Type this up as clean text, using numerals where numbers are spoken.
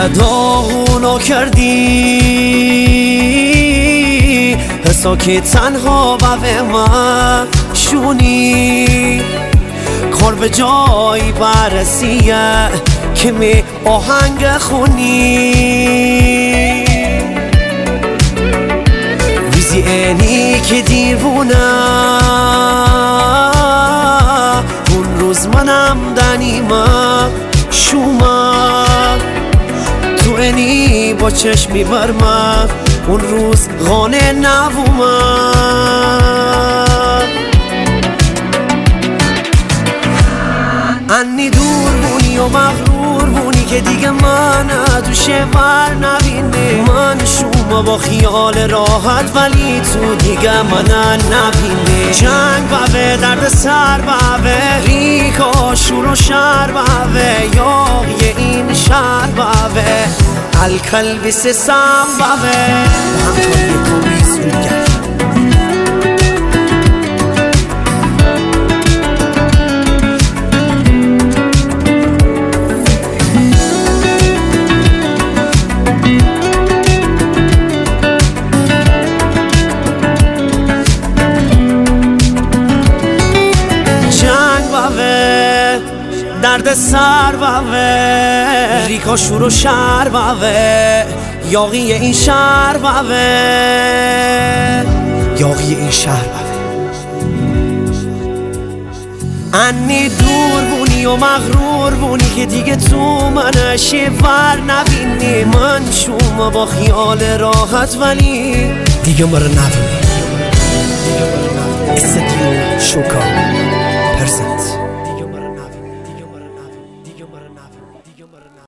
داغونو کردی حسا که تنها به من شونی کار به جایی برسیه که می آهنگ خونی ویزی اینی که دیوونه اون روز منم دنیمه شومه تو اینی با چشمی برمه اون روز غانه نبومه انی دور بونی و مغرور بونی که دیگه من تو شور نبینه من شومه با خیال راحت ولی تو دیگه من نبینه جنگ بابه درد سر بابه ریکا شور و شر بابه یاغی این شهر بابه الکلبی سم بابه همطور یکو بیزرون کرد درد سر بابه ریکا شور و شر بابه یاغی این شهر بابه یاغی این شهر بابه انی دور بونی و مغرور بونی که دیگه تو من شور نبینی من شومه با خیال راحت ولی دیگه مرا نبینی استدیو شوکا